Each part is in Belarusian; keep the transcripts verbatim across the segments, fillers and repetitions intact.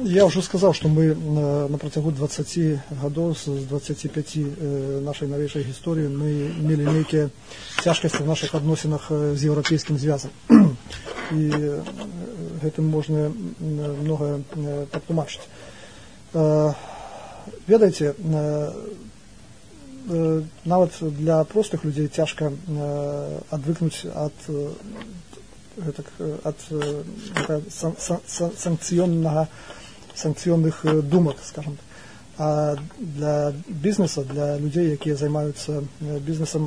Я уже сказал, что мы на, на протягу двадцати годов, с двадцати пяти э, нашей новейшей истории, мы имели некие тяжкости в наших отношениях с Европейским Звязом. И э, этим можно много э, подтумачить. Э, ведаете, э, э, нават для простых людей тяжко э, отвыкнуть от э, так, от э, сан, сан, сан, санкционного санкционных думок, скажем. А для бизнеса, для людей, які займаються бізнесом,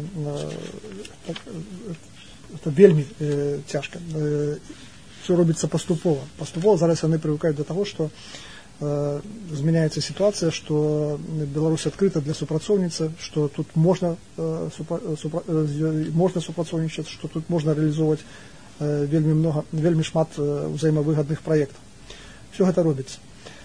це вельми е, тяжко. Е, все робиться поступово. Поступово зараз вони привикають до того, що е, зміняється ситуація, що Білорусь відкрита для супрацовниці, що тут можна, е, супра, супра, е, можна супрацовничати, що тут можна реалізовувати е, вельми много, вельми шмат е, взаємовигідних проєктів. Все це робиться.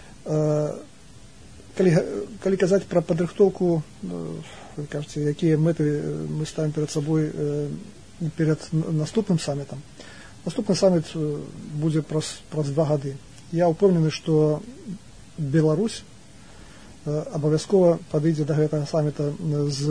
Калі, калі казаць пра падрыхтоўку, вы кажаце, якія мэты мы ставім перад сабой перад наступным самітам. Наступны саміт будзе праз, праз два гады. Я ўпэўнены, што Беларусь абавязкова падыдзе да гэтага саміта з,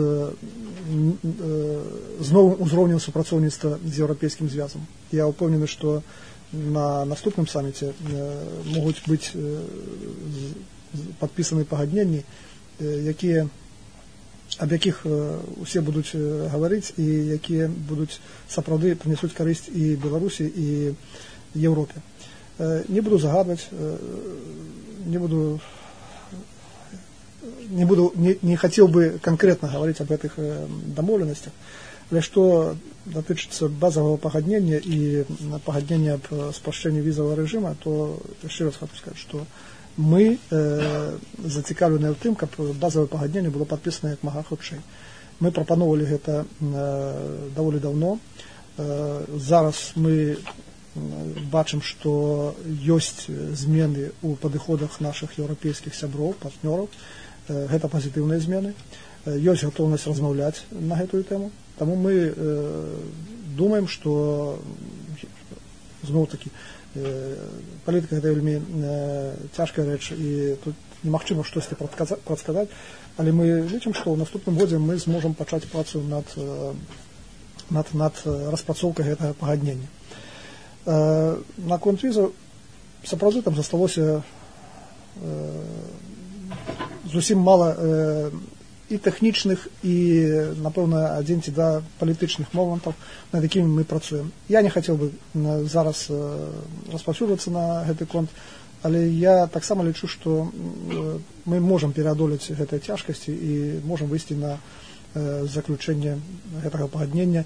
з новым узроўнем супрацоўніцтва з Еўрапейскім звязам. Я ўпэўнены, што на наступным саміце могуць быць падпісаны пагадненні, якія, аб якіх усе будуць гаварыць і якія будуць сапраўды прынесуць карысць і Беларусі, і Еўропе. Не буду загадваць, не буду не буду не, не хацеў бы канкрэтна гаварыць аб гэтых дамоўленасцях. Але што датычыцца базавага пагаднення і пагаднення аб спрашчэнні візавага рэжыма, то яшчэ раз хочу сказаць, што мы э, зацікаўленыя ў тым, каб базавае пагадненне было падпісана як мага хутчэй. Мы прапаноўвалі гэта э, даволі даўно. Э, зараз мы бачым, што ёсць змены ў падыходах нашых еўрапейскіх сяброў, партнёраў. Э, гэта пазітыўныя змены. Э, ёсць гатоўнасць размаўляць на гэтую тэму. Таму мы э, думаем, што зноў-такі э, палітыка гэта вельмі э, цяжкая рэч, і тут немагчыма штосьці прадказаць, але мы лічым, што ў наступным годзе мы зможам пачаць працу над, над, над распрацоўкай гэтага пагаднення. Э, наконт візаў, сапраўды там засталося э, зусім мала э, і тэхнічных, і, напэўна, адзін ці два палітычных момантаў, над якімі мы працуем. Я не хацеў бы зараз распаўсюджвацца на гэты конт, але я таксама лічу, што мы можам пераадолець гэтыя цяжкасці і можам выйсці на заключэнне гэтага пагаднення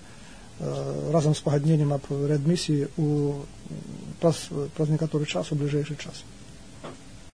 разам з пагадненнем аб рэадмісіі праз, праз некаторы час, у бліжэйшы час.